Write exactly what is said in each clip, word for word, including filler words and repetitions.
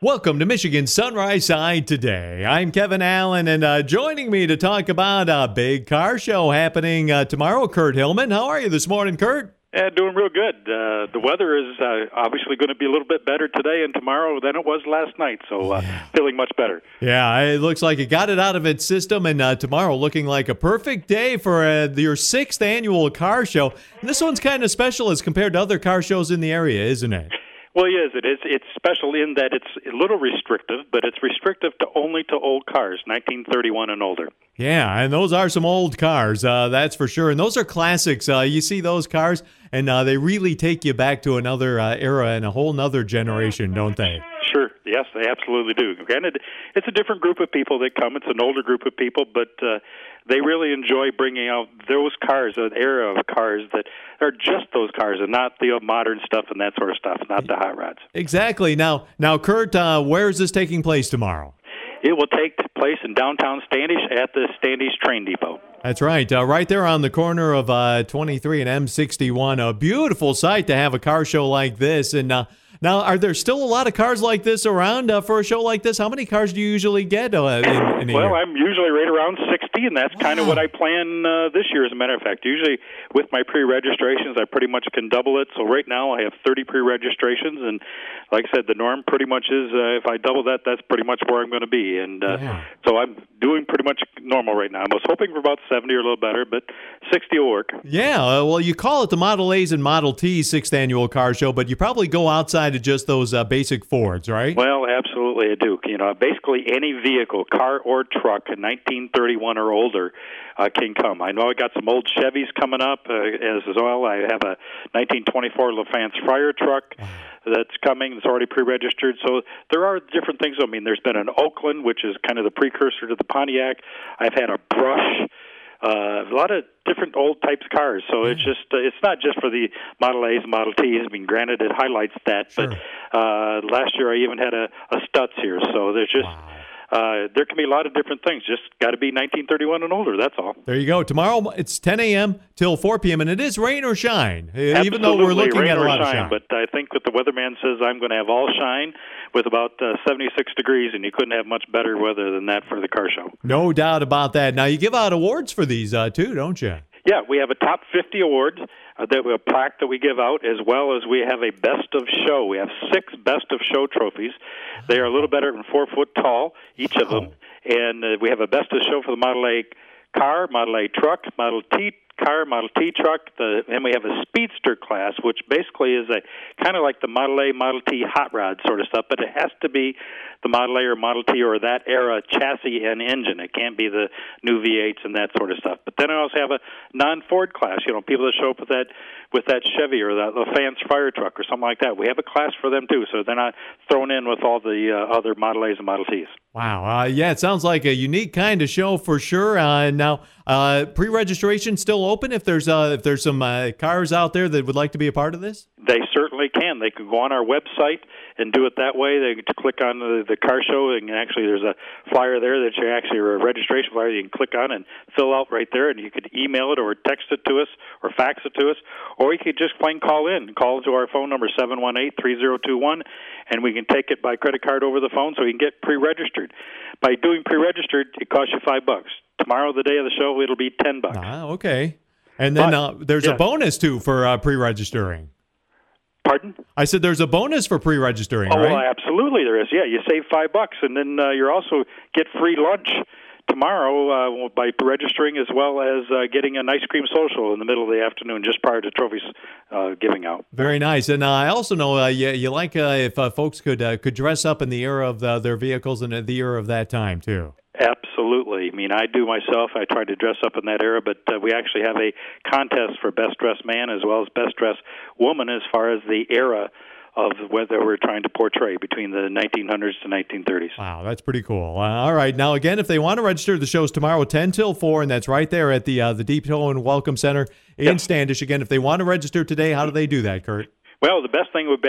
Welcome to Michigan Sunrise Side today. I'm Kevin Allen, and uh, joining me to talk about a big car show happening uh, tomorrow, Kurt Hillman. How are you this morning, Kurt? Yeah, doing real good. Uh, the weather is uh, obviously going to be a little bit better today and tomorrow than it was last night, so uh, yeah. feeling much better. Yeah, it looks like it got it out of its system, and uh, tomorrow looking like a perfect day for uh, your sixth annual car show. And this one's kind of special as compared to other car shows in the area, isn't it? Well, yes, it is. It's special in that it's a little restrictive, but it's restrictive to only to old cars, nineteen thirty-one and older. Yeah, and those are some old cars, uh, that's for sure. And those are classics. Uh, you see those cars, and uh, they really take you back to another uh, era and a whole nother generation, don't they? Sure. Yes, they absolutely do. Granted, it's a different group of people that come. It's an older group of people, but uh, they really enjoy bringing out those cars, an era of cars that are just those cars and not the modern stuff and that sort of stuff, not the hot rods. Exactly. Now, now, Kurt, uh, where is this taking place tomorrow? It will take place in downtown Standish at the Standish Train Depot. That's right. Uh, right there on the corner of uh, twenty-three and M sixty-one. A beautiful sight to have a car show like this. And uh, now, are there still a lot of cars like this around uh, for a show like this? How many cars do you usually get uh, in, in a well, year? I'm usually right around sixty, and that's wow. kind of what I plan uh, this year, as a matter of fact. Usually with my pre-registrations, I pretty much can double it. So right now I have thirty pre-registrations, and like I said, the norm pretty much is uh, if I double that, that's pretty much where I'm going to be. And uh, yeah. so I'm doing pretty much normal right now. I was hoping for about seventy or a little better, but sixty will work. Yeah, uh, well, you call it the Model A's and Model T's sixth annual car show, but you probably go outside of just those uh, basic Fords, right? Well, absolutely, I do. You know, basically any vehicle, car or truck, in nineteen thirty-one or older uh, can come. I know I got some old Chevys coming up uh, as well. I have a nineteen twenty-four LaFance Fire truck that's coming. It's already pre-registered. So there are different things. I mean, there's been an Oakland, which is kind of the precursor to the Pontiac. I've had a Brush. Uh, a lot of different old types of cars, so it's just uh, it's not just for the Model A's and Model T's. I mean, granted, it highlights that, sure. but uh, last year I even had a, a Stutz here, so there's just wow. uh, there can be a lot of different things. Just got to be nineteen thirty-one and older. That's all. There you go. Tomorrow it's ten a.m. till four p.m. and it is rain or shine, Absolutely, even though we're looking rain at a or lot shine, of shine. But I think that the weatherman says I'm going to have all shine with about uh, seventy-six degrees, and you couldn't have much better weather than that for the car show. No doubt about that. Now, you give out awards for these, uh, too, don't you? Yeah, we have a top fifty award, uh, that a plaque that we give out, as well as we have a best of show. We have six best of show trophies. They are a little better than four foot tall, each of them. And uh, we have a best of show for the Model A car, Model A truck, Model T car, Model T truck, the, and we have a speedster class, which basically is a kind of like the Model A, Model T hot rod sort of stuff, but it has to be the Model A or Model T or that era chassis and engine. It can't be the new V eights and that sort of stuff. But then I also have a non-Ford class, you know, people that show up with that with that Chevy or that LaFance fire truck or something like that. We have a class for them too, so they're not thrown in with all the uh, other Model A's and Model T's. Wow. Uh, yeah, it sounds like a unique kind of show for sure. Uh, now, uh, pre-registration still open if there's uh, if there's some uh, cars out there that would like to be a part of this? They certainly can. They can go on our website and do it that way. They can click on the, the car show, and actually there's a flyer there that you actually, or a registration flyer you can click on and fill out right there, and you could email it or text it to us or fax it to us, or you could just plain call in. Call to our phone number, seven one eight, three zero two one, and we can take it by credit card over the phone so you can get pre-registered. By doing pre-registered, it costs you five bucks. Tomorrow, the day of the show, it'll be ten bucks. Ah, okay. And then but, uh, there's yeah. a bonus, too, for uh, pre-registering. Pardon? I said there's a bonus for pre-registering, oh, right? well, absolutely there is. Yeah, you save five bucks, and then uh, you also get free lunch tomorrow uh, by registering, as well as uh, getting an ice cream social in the middle of the afternoon just prior to trophies uh, giving out. Very nice. And uh, I also know uh, you, you like uh, if uh, folks could uh, could dress up in the era of the, their vehicles and the era of that time, too. Absolutely. I mean, I do myself. I try to dress up in that era, but uh, we actually have a contest for best dressed man as well as best dressed woman as far as the era of whether we're trying to portray between the nineteen hundreds to nineteen thirties. Wow, that's pretty cool. Uh, all right. Now, again, if they want to register, the show's tomorrow, ten till four, and that's right there at the uh, the Depot and Welcome Center in yep. Standish. Again, if they want to register today, how do they do that, Kurt? Well, the best thing would be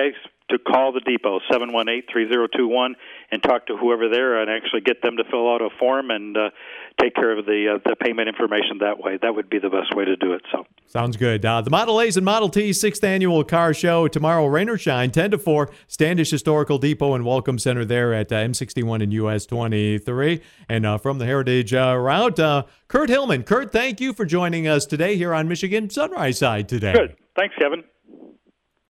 to call the depot, seven one eight, three zero two one, and talk to whoever there and actually get them to fill out a form and uh, take care of the uh, the payment information that way. That would be the best way to do it. So sounds good. Uh, the Model A's and Model T's sixth Annual Car Show tomorrow, rain or shine, ten to four, Standish Historical Depot and Welcome Center there at uh, M sixty-one and U S twenty-three. And uh, from the Heritage uh, route, uh, Kurt Hillman. Kurt, thank you for joining us today here on Michigan Sunrise Side today. Good. Thanks, Kevin.